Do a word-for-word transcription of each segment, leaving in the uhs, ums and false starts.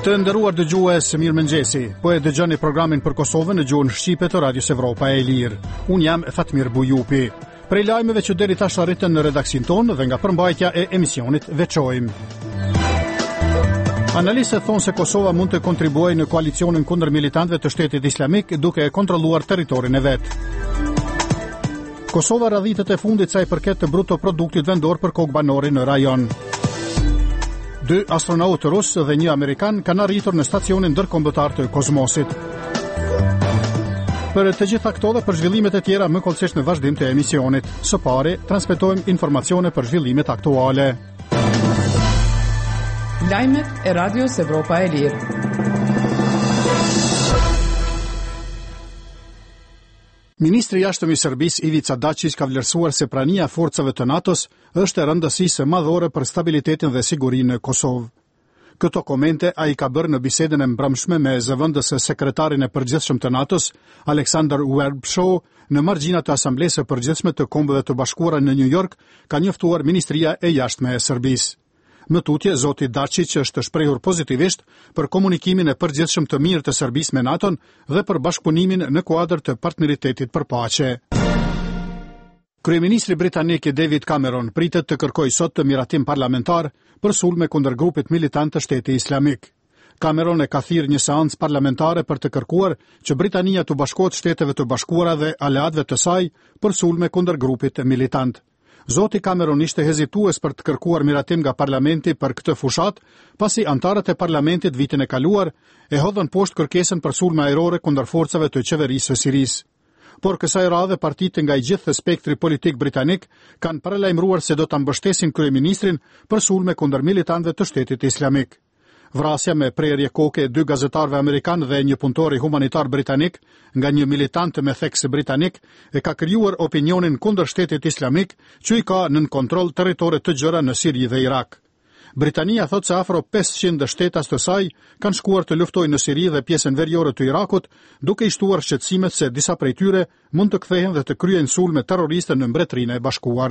Të nderuar dëgjues, mirëmëngjesi. Po e dëgjoni programin për Kosovën në gjuhën shqipe të Radios Evropa e Lirë. Unë jam Fatmir Bujupi. Prej lajmeve që deri tash arritën në redaksin tonë dhe nga përmbajtja e emisionit veçojmë. Analistët thonë se Kosova mund të kontribuojë në koalicionin kundër militantëve të Shtetit Islamik duke e kontrolluar territorin e vet. Kosova radhitët e fundit sa i përket të bruto produktit vendor për kokë banori në rajon. Dy astronautë rusë dhe një amerikan kanë arritur në stacionin ndërkombëtar të Kozmosit. Për të gjitha këto dhe për zhvillimet e tjera më kollësisht në vazhdim të emisionit. Së pari, transmetojmë informacione për zhvillimet aktuale. Lajmet e Radios Evropa e Lirë. Ministri i jashtëm i Serbisë Ivica Dačić ka vlerësuar se prania e forcave të NATO-s është e rëndësishme madhore për stabilitetin dhe sigurinë në Kosovë. Këto komente ai ka bërë në bisedën e mbrëmshme me zëvendës së sekretarin e përgjithshëm të NATO-s, Aleksandar Werbshaw, në margjinat e Asamblesë së Përgjithshme të Kombeve të Bashkuara në New York, ka njoftuar Ministria e Jashtme e Serbisë. Më tutje, zoti Dačić është shprehur pozitivisht për komunikimin e përgjithshëm të mirë të Serbisë me NATO-n dhe për bashkëpunimin në kuadër të partneritetit për paqe. Kryeministri britanik David Cameron pritet të kërkojë sot të miratim parlamentar për sulme kundër grupit militant të Shtetit Islamik. Cameron e ka thirrë një seancë parlamentare për të kërkuar që Britania të bashkohet Shteteve të Bashkuara dhe aleatëve të saj për sulme kundër grupit militant. Zoti Cameron ishte hezitues për të kërkuar miratim nga parlamenti për këtë fushat, pasi antarët e parlamentit vitin e kaluar e hodhën poshtë kërkesën për sulme ajrore kundër forcave të qeverisë së Sirisë. Por kësaj radhe partitë nga i gjithë spektri politik britanik kanë paralajmëruar se do ta mbështesin kryeministrin për sulme kundër militantëve të Shtetit Islamik. Vrasja me prerje koke e dy gazetarëve amerikanë dhe një punëtori humanitar britanik nga një militant me theks britanik e ka krijuar opinionin kundër Shtetit Islamik që i ka nën kontroll territore të gjëra në Siri dhe Irak. Britania thot se afro pesëqind shtetas të saj kanë shkuar të luftojnë në Siri dhe pjesën veriore të Irakut, duke i shtuar shqetësimet se disa prej tyre mund të kthehen dhe të kryejnë sulme terroriste në Mbretërinë e Bashkuar.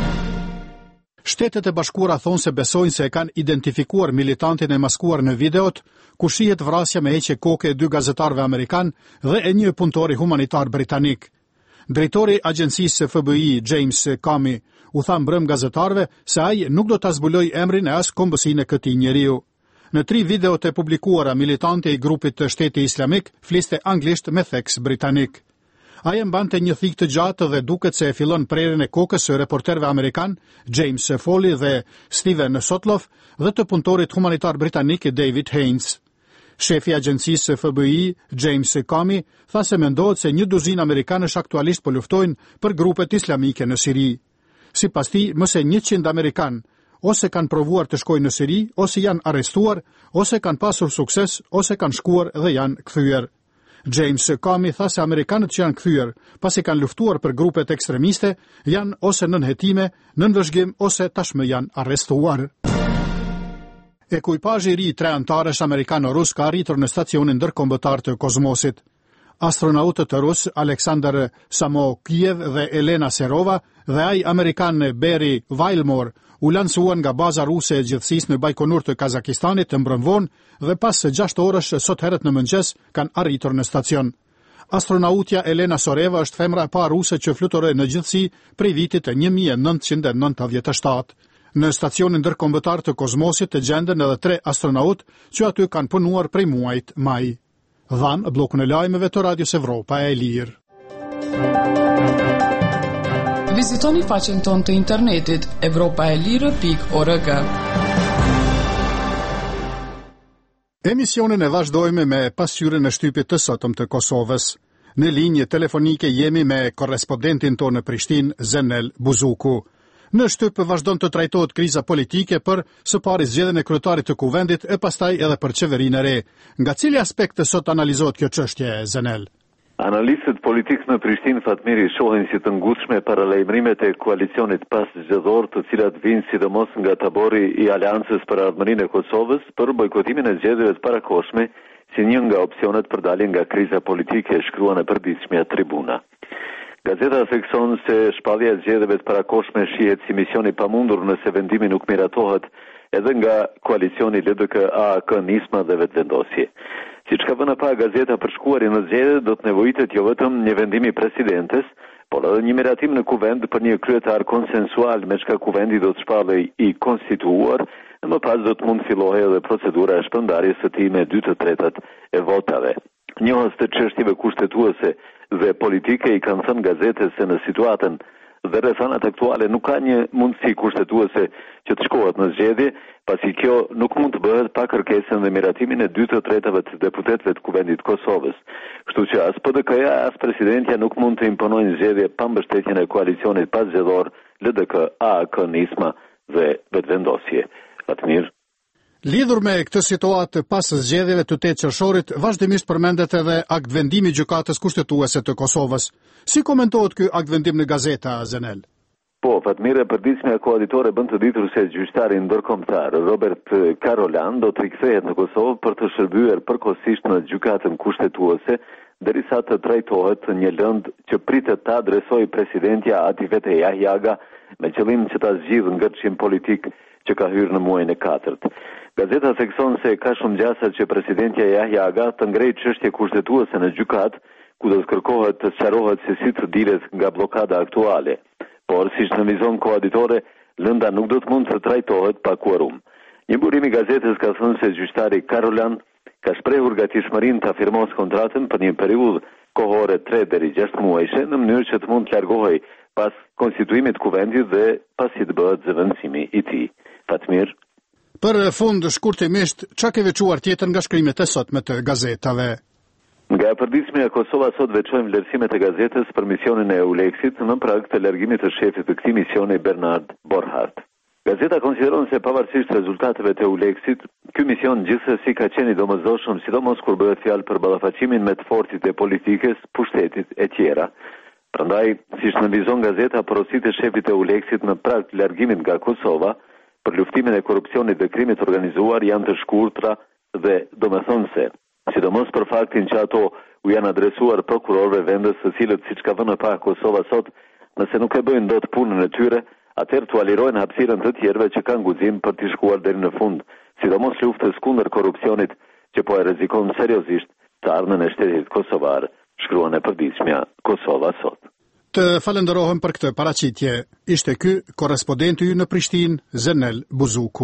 Shtetet e Bashkuara thonë se besojnë se e kanë identifikuar militantin e maskuar në videot, ku shihet vrasja me heqje koke e dy gazetarëve amerikan dhe e një punëtori humanitar britanik. Drejtori i agjencisë F B I, James Comey, u tha mbrëm gazetarëve se ai nuk do ta zbulojë emrin e as kombësinë e këtij njeriu. Në tri videot e publikuara, militanti i grupit të Shtetit Islamik fliste anglisht me theks britanik. Ai e mbante një thikë të gjatë dhe duket se e fillon prerjen e kokës së reporterëve amerikan, James Foley dhe Steven Sotloff, dhe të punëtorit humanitar britanik David Haynes. Shefi i agjencisë F B I, James Comey, tha se mendohet se një duzinë amerikanësh aktualisht po luftojnë për grupet islamike në Siri. Sipas tij, më se njëqind amerikan ose kanë provuar të shkojnë në Siri, ose janë arrestuar, ose kanë pasur sukses, ose kanë shkuar dhe janë kthyer. James Comey tha se amerikanët që janë kthyer, pasi kanë luftuar për grupet ekstremiste, janë ose nën hetime, nën vëzhgim ose tashmë janë arrestuar. Ekuipazhi i ri tre antarësh amerikano-rus ka arritur në stacionin ndërkombëtar të Kozmosit. Astronautët rusë Aleksandr Samokiev dhe Elena Serova dhe ai amerikan Barry Wilmore u lansuan nga baza ruse e gjithësisë në Bajkonur të Kazakistanit të mbrëmvon dhe pas gjashtë orësh sot herët në mëngjes kanë arritur në stacion. Astronautja Elena Soreva është femra e parë ruse që fluturoi në gjithësi prej vitit të një mijë e nëntëqind e nëntëdhjetë e shtatë. Në stacionin ndërkombëtar të Kozmosit të gjenden edhe tre astronautë që aty kanë punuar prej muajit maj. Dhan bllokun e lajmeve të Radios Evropa e Lirë. Vizitoni faqen tonë të internetit evropaelire pikë org. Emisionin e vazhdojmë me pasqyrën e shtypit të sotëm të Kosovës. Në linjë telefonike jemi me korrespondentin tonë në Prishtinë, Zenel Buzuku. Në shtyp vazhdon të trajtohet kriza politike për së pari zgjedhjen e kryetarit të kuvendit e pastaj edhe për qeverinë e re. Nga cili aspekt sot analizohet kjo çështje, Zenel? Analistët politikë në Prishtinë, Fatmiri, shohin si të ngutshme paralajmërimet e koalicionit pas zgjedhor, të cilat vijnë sidomos nga tabori i Aleancës për Ardhmërinë e Kosovës për bojkotimin e zgjedhjeve të parakohshme si një nga opsionet për daljen nga kriza politike, shkruan e përditshmja Tribuna. Gazeta thekson se shpallja e zgjedhjeve të parakohshme shihet si misioni pamundur nëse vendimi nuk miratohet edhe nga koalicioni L D K A A K Nisma dhe Vetëvendosje. Siç ka vënë pa gazeta për shkuarin në zgjedhje, do të nevojitet jo vetëm një vendim i presidentes, por edhe një miratim në kuvend për një kryetar konsensual, me çka kuvendi do të shpallej i konstituar, dhe më pas do të mund fillohej edhe procedura e shpërndarjes së tij me dy të tretat e votave. Njohës të çështjeve kushtetuese dhe politike i kanë thënë gazetës se në situatën dhe rrethanat aktuale nuk ka një mundësi kushtetuese që të shkohet në zgjedhje, pasi kjo nuk mund të bëhet pa kërkesën dhe miratimin e dy të tretave të deputetëve të Kuvendit Kosovës. Kështu që as P D K-ja as presidentja nuk mund të imponojnë zgjedhje pa mbështetjen e koalicionit pasgjedhor L D K A A K Nisma dhe Vetëvendosje. Fatmir. Lidhur me këtë situatë pas zgjedhjeve të tetë qershorit, vazhdimisht përmendet edhe akt vendimi i gjykatës kushtetuese të Kosovës. Si komentohet ky akt vendim në gazeta, Zenel? Po, Fatmire, përditshmja koalitore bën të ditur se gjyqtari ndërkombëtar Robert Karolan do të rikthehet në Kosovë për të shërbyer përkohësisht në gjykatën kushtetuese, derisa të trajtohet një lëndë që pritet ta adresojë presidentja Ativete Jahjaga me qëllim që ta zgjidhë ngërçim politik që ka hyrë në muajin e katërt. Gazeta thekson se ka shumë gjasa që presidentja Jahjaga të ngrejë çështje kushtetuese në gjykat, ku do të kërkohet të sqarohet se si të dilet nga blokada aktuale. Por, siç nënvizon koaditore, lënda nuk do të mund të trajtohet pa quorum. Një burim i gazetës ka thënë se gjyqtari Karolan ka shprehur gatishmërinë të afirmos kontratën për një periudhë kohore tre deri gjashtë muajshe në mënyrë që të mund të largohej pas konstituimit të kuvendit dhe pasi të bëhet zëvendësimi i tij. Fatmir. Për fund, shkurtimisht, çka ke veçuar tjetër nga shkrimet e sotme të gazetave? Nga përditshmja e Kosova sot veçojmë vlerësimet e gazetës për misionin e EULEX-it në prag të largimit të shefit të këtij misioni Bernard Borhardt. Gazeta konsideron se pavarësisht rezultateve të EULEX-it, ky mision gjithsesi ka qenë i domosdoshëm, sidomos kur bëhet fjalë për ballafaqimin me të fortit e politikës, pushtetit e tjera. Prandaj, siç nënvizon gazeta, porositë e shefit e EULEX-it në prag të largimit nga Kosova për luftimin e korrupsionit dhe krimit organizuar janë të shkurtra dhe domethënëse, sidomos për faktin që ato u janë adresuar prokurorëve vendës, së cilët, siç ka vënë pa Kosova sot, nëse nuk e bëjnë dot punën e tyre, atëherë tu alirojnë hapësirën të tjerëve që kanë guxim për të shkuar deri në fund, sidomos luftës kundër korrupsionit që po e rrezikon seriozisht të ardhmen e shtetit kosovar, shkruan e përditshmja Kosova sot. Të falenderohem për këtë paraqitje. Ishte ky korrespondenti ynë në Prishtinë, Zenel Buzuku.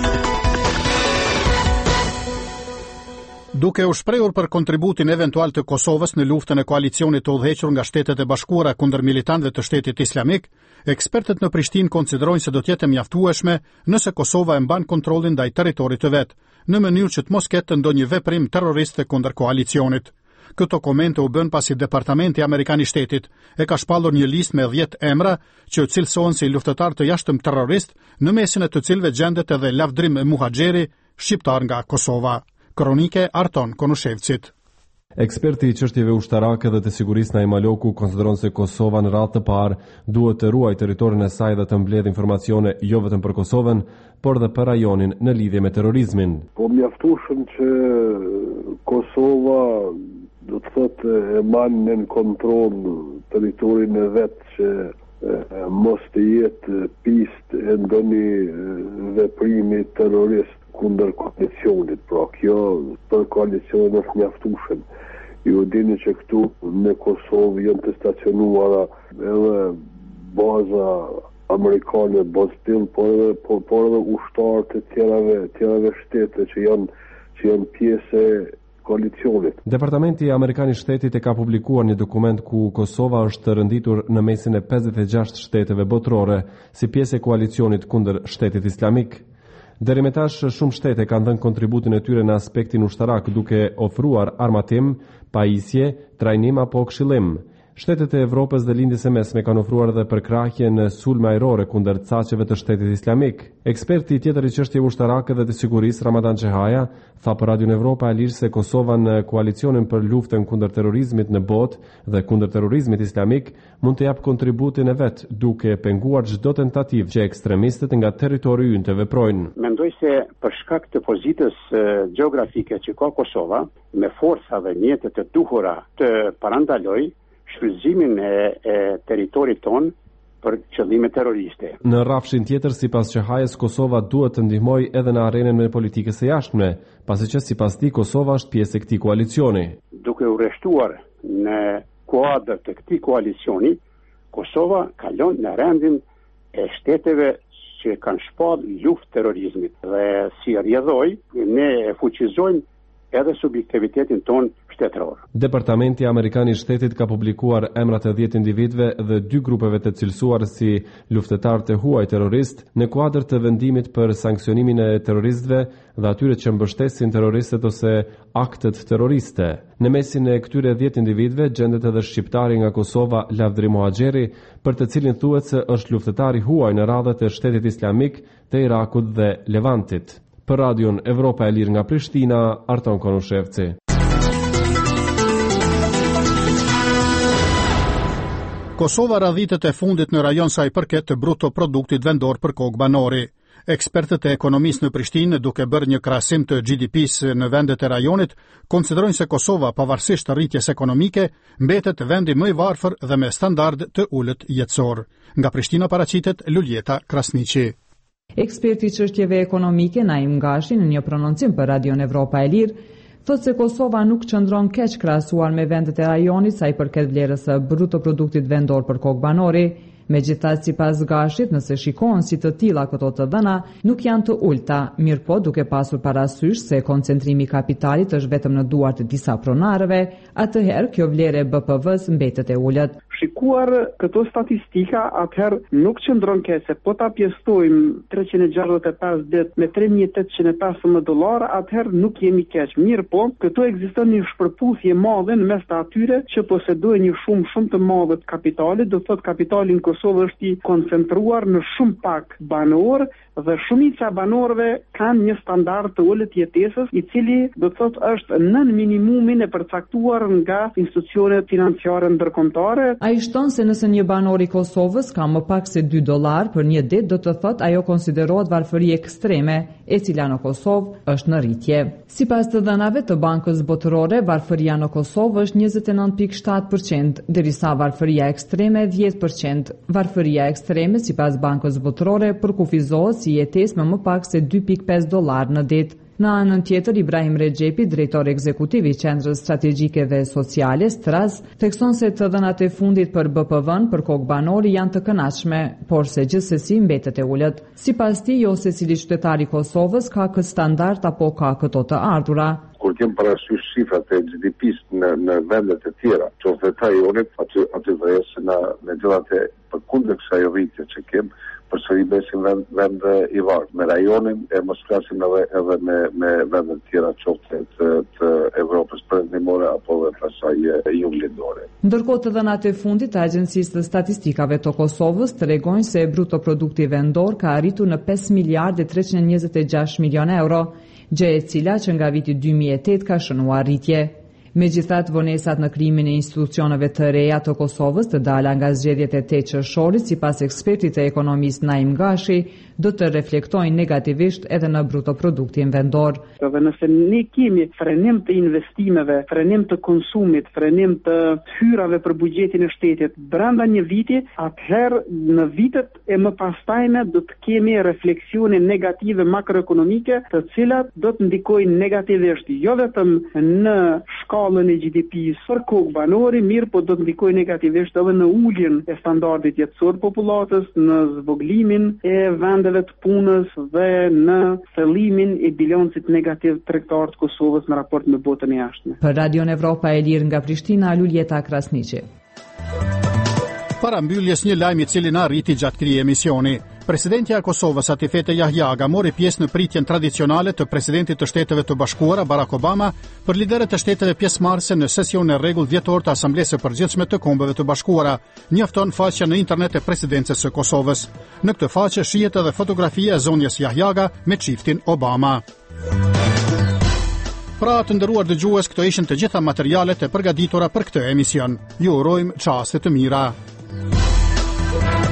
Duke u shprehur për kontributin eventual të Kosovës në luftën e koalicionit të udhëhequr nga Shtetet e Bashkuara kundër militantëve të Shtetit Islamik, ekspertët në Prishtinë konsiderojnë se do të jetë mjaftueshme nëse Kosova e mban kontrollin ndaj territorit të vet, në mënyrë që të mos ketë ndonjë veprim terroriste kundër koalicionit. Këto komente u bën pasi Departamenti Amerikan i Shtetit e ka shpallur një listë me dhjetë emra që cilësohen si luftëtar të jashtëm terrorist, në mesin e të cilëve gjendet edhe Lavdrim Muhaxheri, shqiptar nga Kosova. Kronike Arton Konushevcit. Eksperti i çështjeve ushtarake dhe të sigurisë Naim Maloku konsideron se Kosova në radhë të parë duhet të ruajë territorin e saj dhe të mbledhë informacione jo vetëm për Kosovën, por dhe për rajonin në lidhje me terrorizmin. Po mjaftueshëm që Kosova do të thotë e manë në kontroll territorin e vet që e, mos të jetë pistë e ndonjë veprimi terrorist kundër koalicionit. Pra kjo për koalicionin është mjaftueshëm. Ju dini që këtu në Kosovë janë të stacionuara edhe baza amerikane Bostil, por edhe por, por edhe ushtarë të tjerave, tjerave shtete që janë që janë pjesë e koalicionit. Departamenti Amerikan i Shtetit e ka publikuar një dokument ku Kosova është rënditur në mesin e pesëdhjetë e gjashtë shteteve botërore si pjesë e koalicionit kundër Shtetit Islamik. Deri me tash shumë shtete kanë dhënë kontributin e tyre në aspektin ushtarak duke ofruar armatim, pajisje, trajnim apo këshillim. Shtetet e Evropës dhe lindjes së mesme kanë ofruar edhe përkrahje në sulme ajrore kundër caqeve të Shtetit Islamik. Eksperti tjetër i çështjeve ushtarake dhe të sigurisë Ramadan Xehaja tha për Radio Evropa e Lirë se Kosova në koalicionin për luftën kundër terrorizmit në botë dhe kundër terrorizmit islamik mund të jap kontributin e vet, duke penguar çdo tentativë që ekstremistët nga territori ynë të veprojnë. Mendoj se për shkak të pozitës gjeografike që ka Kosova, me forca dhe mjetet të duhura të parandaloj shfrytëzimin e, e territorit ton për qëllime terroriste. Në rrafshin tjetër, sipas Çehajës, Kosova duhet të ndihmojë edhe në arenën e politikës së jashtme, pasi që sipas tij Kosova është pjesë e këtij koalicioni. Duke u rreshtuar në kuadër të këtij koalicioni, Kosova kalon në rendin e shteteve që kanë shpallë luftë terrorizmit dhe si rrjedhoj ne e fuqizojmë edhe subjektivitetin ton shtetëror. Departamenti Amerikan i Shtetit ka publikuar emrat e dhjetë individëve dhe dy grupeve të cilësuar si luftëtar të huaj terrorist në kuadër të vendimit për sanksionimin e terroristëve dhe atyre që mbështesin terroristët ose aktet terroriste. Në mesin e këtyre dhjetë individëve gjendet edhe shqiptari nga Kosova Lavdri Mohaxheri, për të cilin thuhet se është luftëtar i huaj në radhët e Shtetit Islamik të Irakut dhe Levantit. Për Radion Evropa e Lirë nga Prishtina, Arton Konushevci. Kosova radhitet e fundit në rajon sa i përket të bruto produktit vendor për kokë banori. Ekspertët e ekonomisë në Prishtinë, duke bërë një krahasim të G D P-s në vendet e rajonit, konsiderojnë se Kosova, pavarësisht rritjes ekonomike, mbetet vendi më i varfër dhe me standard të ulët jetësor. Nga Prishtina paraqitet Luljeta Krasniqi. Eksperti i çështjeve ekonomike Naim Gashi në një prononcim për Radion Evropa e Lirë thotë se Kosova nuk qëndron keq krahasuar me vendet e rajonit sa i përket vlerës së bruto produktit vendor për kokë banori. Megjithatë, sipas Gashit, nëse shikohen si të tilla këto të dhëna, nuk janë të ulta, mirëpo duke pasur parasysh se koncentrimi i kapitalit është vetëm në duart e disa pronarëve, atëherë kjo vlerë e B P V-s mbetet e ulët. Shikuar këto statistika, atëherë nuk qëndron keq, se po ta pjestojmë treqind e gjashtëdhjetë e pesë ditë me tre mijë tetëqind e pesëmbëdhjetë dollar, atëherë nuk jemi keq. Mirëpo, këtu ekziston një shpërputhje e madhe në mes të atyre që posedojnë një shumë shumë të madhe të kapitalit, do thotë kapitalin Kosovë është i koncentruar në shumë pak banor dhe shumica banorëve kanë një standard të ulët jetesës, i cili do të thotë është nën minimumin e përcaktuar nga institucionet financiare ndërkombëtare. Ai shton se nëse një banor i Kosovës ka më pak se dy dollar për një ditë, do të thotë ajo konsiderohet varfëri ekstreme, e cila në Kosovë është në rritje. Sipas të dhënave të Bankës Botërore, varfëria në Kosovë është njëzet e nëntë pikë shtatë përqind, derisa varfëria ekstreme dhjetë përqind. Varfëria ekstreme, sipas Bankës Botërore, përkufizohet si jetesë me më pak se dy pikë pesë dollar në ditë. Në anën tjetër, Ibrahim Rexhepi, drejtori ekzekutiv i Qendrës Strategjike dhe Sociale Stras, thekson se të dhënat e fundit për B P V-n për kokë banori janë të kënaqshme, por se gjithsesi mbetet e ulët. Sipas tij, jo secili qytetar i Kosovës ka këtë standard apo ka këto të ardhura. Kur kem parasysh shifrat e G D P-s në, në vendet e tjera, qoftë të rajonit, aty aty vëresë në në gjërat e përkundër kësaj rritje që kem, përsëri besim vend, vend i vartë. Me rajonin e mos flasim edhe, edhe me, me vendet tjera qoftë të, të Evropës perëndimore apo dhe pasaj juglindore. Ndërkohë të dhënat e fundit të Agjencisë të Statistikave të Kosovës tregojnë se bruto produkti vendor ka arritur në pesë miliardë e treqind e njëzet e gjashtë milion euro, gjë e cila që nga viti dy mijë e tetë ka shënuar rritje. Megjithatë, vonesat në krijimin e institucioneve të reja të Kosovës të dala nga zgjedhjet e tetë qershorit, sipas ekspertit e ekonomisë Naim Gashi, do të reflektojnë negativisht edhe në bruto produktin vendor. Dhe nëse ne kemi frenim të investimeve, frenim të konsumit, frenim të hyrave për buxhetin e shtetit brenda një viti, atëherë në vitet e mëpastajme do të kemi refleksione negative makroekonomike, të cilat do të ndikojnë negativisht jo vetëm në shkallën e G D P-s për kokë banori, mirë po do të ndikojnë negativisht edhe në uljen e standardit jetësor popullatës, në zvoglimin e vendeve të punës dhe në thellimin e bilancit negativ tregtar të Kosovës në raport me botën e jashtme. Për Radion Evropa e Lirë nga Prishtina, Luljeta Krasniqi. Para mbylljes një lajm i cili na arriti gjatë këtij emisioni. Presidentja e Kosovës Atifete Jahjaga mori pjesë në pritjen tradicionale të presidentit të Shteteve të Bashkuara Barack Obama për liderët e shteteve pjesëmarrëse në sesionin e rregull vjetor të Asamblesë së Përgjithshme të Kombeve të Bashkuara, njofton faqja në internet e presidencës së Kosovës. Në këtë faqe shihet edhe fotografia e zonjës Jahjaga me çiftin Obama. Pra të nderuar dëgjues, këto ishin të gjitha materialet e përgatitura për këtë emision. Ju urojmë çaste të mira.